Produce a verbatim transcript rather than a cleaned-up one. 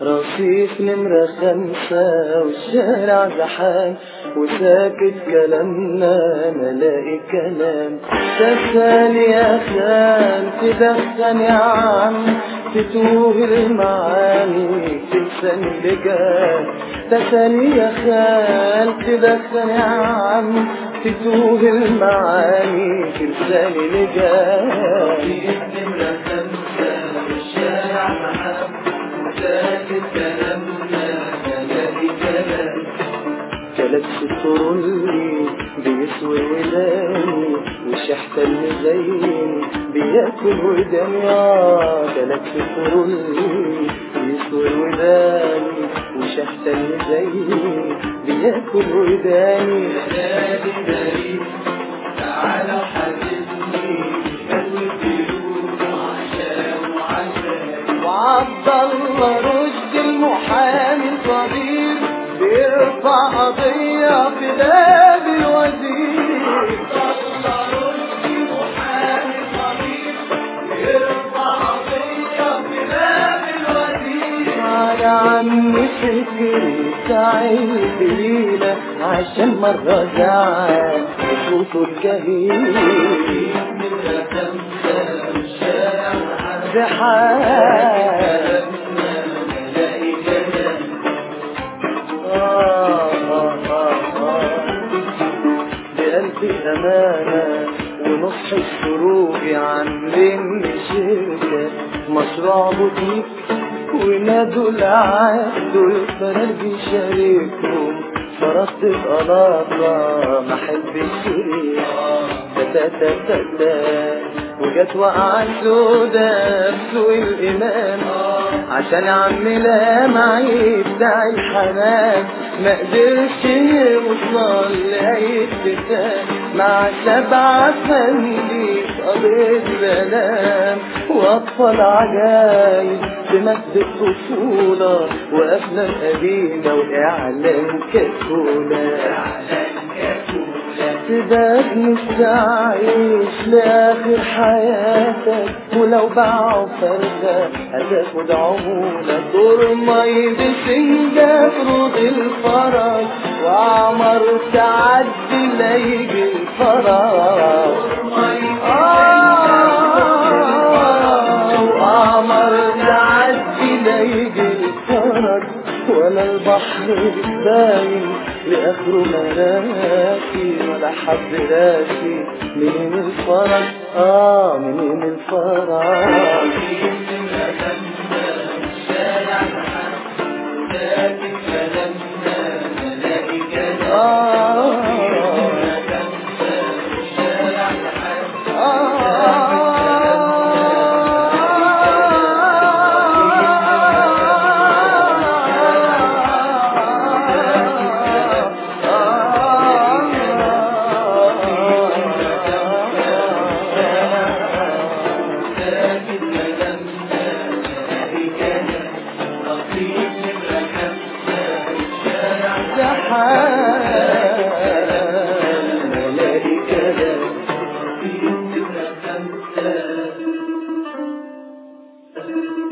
رصيف نمرة خمسة والشارع زحام وساكت كلامنا ملاقي كلام. تدخن يا خال تدخن يا عم تتوه المعاني تنسى اللي جاي. تدخن يا خال تدخن يا عم تتوه المعاني تنسى اللي جاي. رصيف نمرة خمسة والشارع زحام وساكت كلامنا ملاقي كلام. كلام سترولي بيسوي وداني وشحت المزين بياكل وداني. اه كلام سترولي بيسوي وداني وشحت المزين بياكل وداني. نادي بريء تعالى حبيبني كلمة بيوت وعشان وعشان. وعبد الله رشدي المحامي الصغير بيرفع قضية في باب الوزير. عبد الله رشدي محامي صغير بيرفع قضية في باب الوزير. على عمي فكري سعيد بليلة عشان مرة زعل بصوته الجهيل. من خمسة والشارع زحام بقلبي أمانة ونصح الشروق عاملين شركة مشروع بوتيك ونادوا العقد والفرج يشاركهم. فرصت القلاطة محب الشريك تتتتتا وجت وقعت سودا بسوق الإمام عشان عمي لامعي بتاع الحنان ما قدرش يوصل لأي اتفاق مع سبعة فندي قضيت بنام. وأطفال عجايب بمجد الطفولة وأفلام قديمة وإعلان كاكولا. تبقى مستعيش لآخر حياتك ولو باعوا فرقة هتاخد عمولة. دور مي بسنجة فرض الفرج وعمر تعدي ليجي الفرج. وعمر تعدي ليجي الفرج ولا البحر باين لآخره مراكي ولا حد راسي منين الفرج. اه منين الفرج. آه